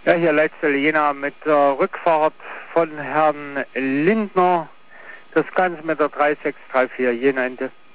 Ja, hier Leitstelle Jena mit der Rückfahrt von Herrn Lindner. Das Ganze mit der 3634 Jena Ende.